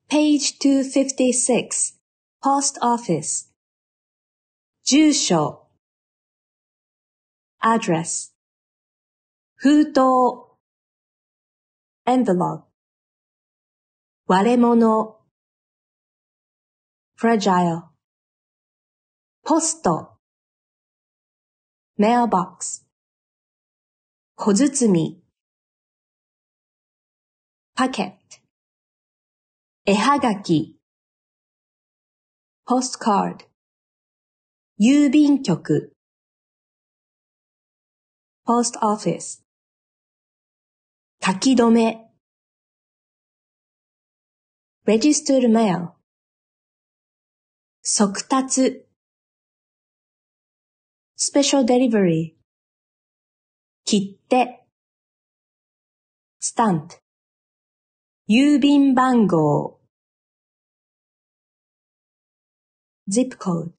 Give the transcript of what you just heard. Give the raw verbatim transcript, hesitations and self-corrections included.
Page two fifty-six, Post Office. 住所 Address 封筒 Envelope 割れ物 Fragile ポスト Mailbox 小包 Packet 絵はがき Postcard 郵便局 Post Office 書き留め Registered Mail 速達 Special Delivery 切手 Stamp 郵便番号 Zip Code